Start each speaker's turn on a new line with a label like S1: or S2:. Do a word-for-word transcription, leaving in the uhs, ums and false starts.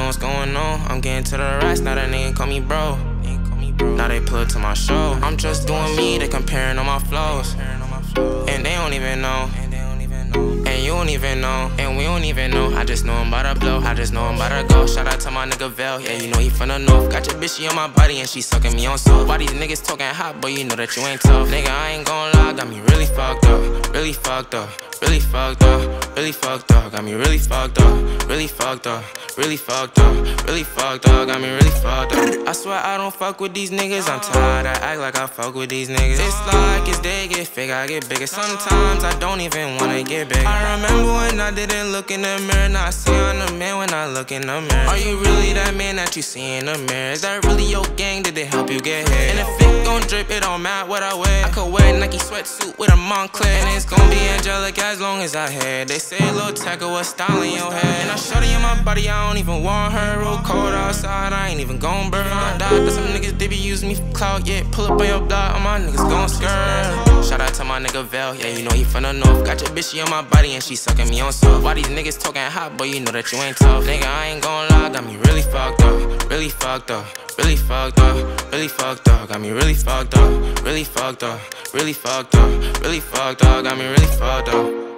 S1: what's going on. I'm getting to the rest, now that nigga call me bro. Now they pull to my show. I'm just doing me, they comparing on my flows. And they don't even know. And you don't even know, and we don't even know. I just know I'm about to blow, I just know I'm about to go. Shout out to my nigga Vel, yeah, you know he from the north. Got your bitch, she on my body and she sucking me on soul. Why these niggas talking hot, boy, you know that you ain't tough. Nigga, I ain't gon' lie, got me really fucked up. Really fucked up, really fucked up, really fucked up. Got me really fucked up, really fucked up, really fucked up, really fucked up. Got me really fucked up. I swear I don't fuck with these niggas, I'm tired, I act like I fuck with these niggas. It's like as they get fake, I get bigger. Sometimes I don't even wanna get bigger. I remember when I didn't look in the mirror, now I see I'm the man when I look in the mirror. Are you really that man that you see in the mirror? Is that really your gang? Did they help you get here? And if it gon' drip, it don't matter what I wear. I could wear a Nike sweatsuit with a Moncler, and it's gon' be angelic as long as I had. They say Lil Tecca was style in your head. And I shot in my body, I don't even want her. Real cold outside, I ain't even gon' burn. I died to some niggas, they be using me for clout. Yeah, pull up on your block, all my niggas gon' skirt. Shout out to my nigga Vel, yeah, you know he from the north. Got your bitch, she on my body and she sucking me on soft. Why these niggas talking hot, boy, you know that you ain't tough. Nigga, I ain't gon' lie, got me really fucked up. Really fucked up, really fucked up, really fucked up. Got me really fucked up, really fucked up, really fucked up, really fucked up. Got me really fucked up.